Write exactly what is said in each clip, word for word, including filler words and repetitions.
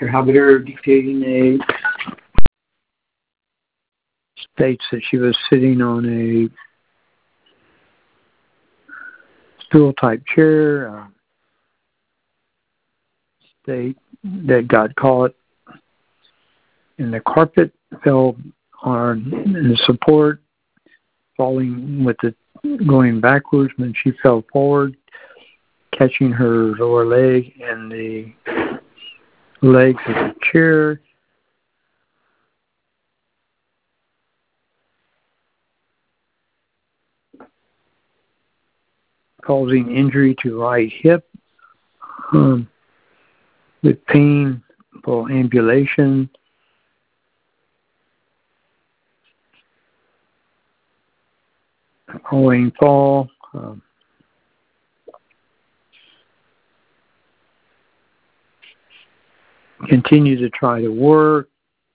Doctor Habider dictating a states that she was sitting on a stool-type chair, uh, state that got caught in the carpet, fell on the support, falling with the going backwards when she fell forward, catching her lower leg and the legs of the chair. Causing injury to right hip um, with painful ambulation. Following fall. Um, continue to try to work.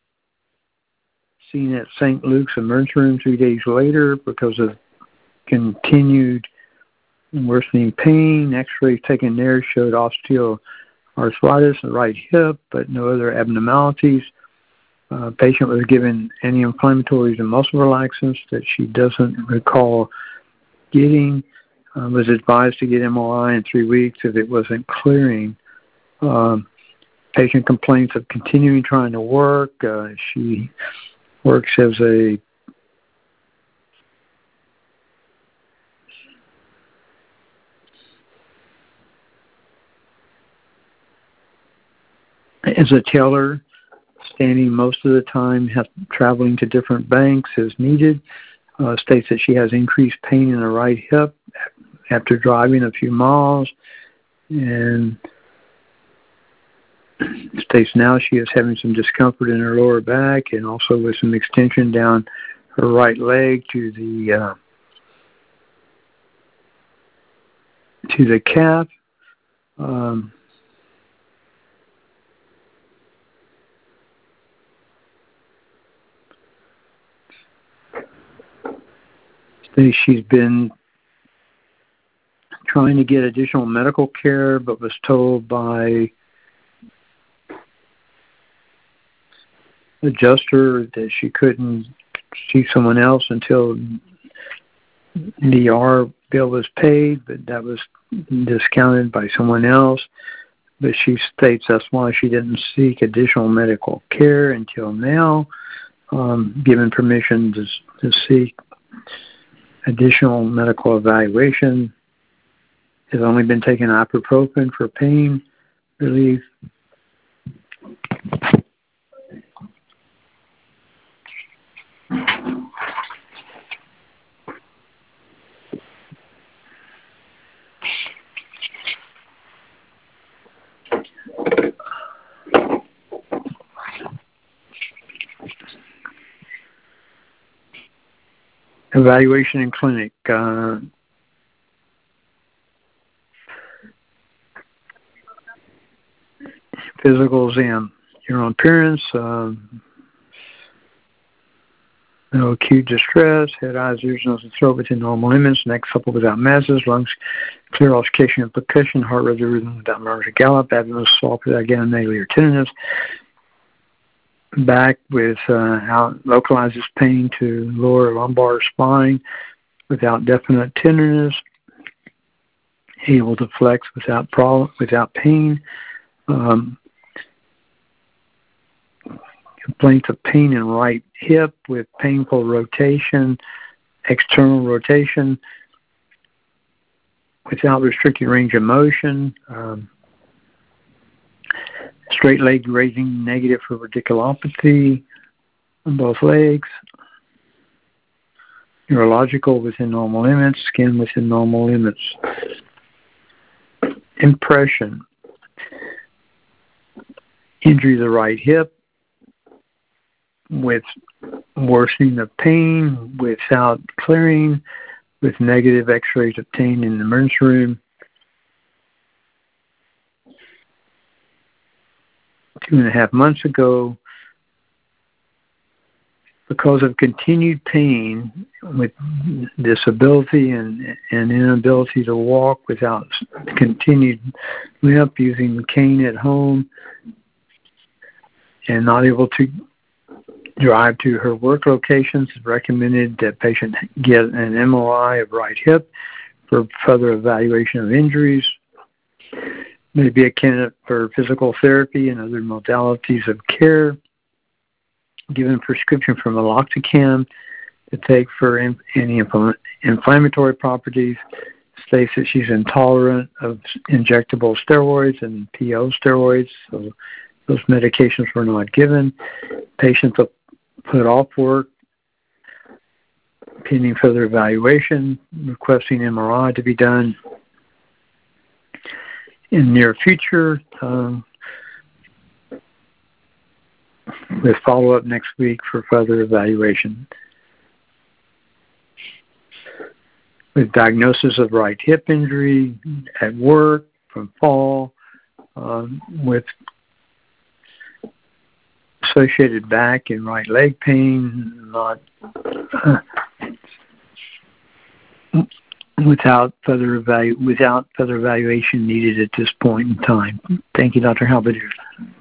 Seen at Saint Luke's emergency room three days later because of continued worsening pain. X-rays taken there showed osteoarthritis in the right hip, but no other abnormalities. Uh, patient was given anti-inflammatories and muscle relaxants that she doesn't recall getting. Uh, was advised to get M R I in three weeks if it wasn't clearing. Um, patient complains of continuing trying to work. Uh, she works as a as a teller, standing most of the time, have, traveling to different banks as needed. Uh, states that she has increased pain in her right hip after driving a few miles, and states now she is having some discomfort in her lower back and also with some extension down her right leg to the uh, to the calf. Um, She's been trying to get additional medical care, but was told by adjuster that she couldn't see someone else until the R bill was paid, but that was discounted by someone else. But she states that's why she didn't seek additional medical care until now, um, given permission to, to seek additional medical evaluation. Has only been taking ibuprofen for pain relief. Evaluation in clinic. Uh, physical exam. Your own appearance. Um, no acute distress. Head, eyes, ears, nose, and throat within normal limits. Neck supple without masses. Lungs clear, auscultation and percussion. Heart regular rhythm without murmurs or gallop. Abdomen soft without ganglion or tenderness. Back with uh, out, localizes pain to lower lumbar spine without definite tenderness. Able to flex without problem, without pain. Um, complaints of pain in right hip with painful rotation, external rotation, without restricted range of motion. Um, straight leg raising negative for radiculopathy on both legs. Neurological within normal limits, skin within normal limits. Impression. Injury to the right hip with worsening of pain without clearing, with negative x-rays obtained in the emergency room. Two and a half months ago, because of continued pain with disability and, and inability to walk without continued limp, using the cane at home, and not able to drive to her work locations. It's recommended that patient get an M R I of right hip for further evaluation of injuries. May be a candidate for physical therapy and other modalities of care. Given prescription for meloxicam to take for in, any inflammatory properties. States that she's intolerant of injectable steroids and P O steroids, so those medications were not given. Patient put off work pending further evaluation, requesting M R I to be done in the near future, um, with follow-up next week for further evaluation. With diagnosis of right hip injury at work from fall, um, with associated back and right leg pain, not uh, without further evalu- without further evaluation needed at this point in time. Thank you, Doctor Halbadier.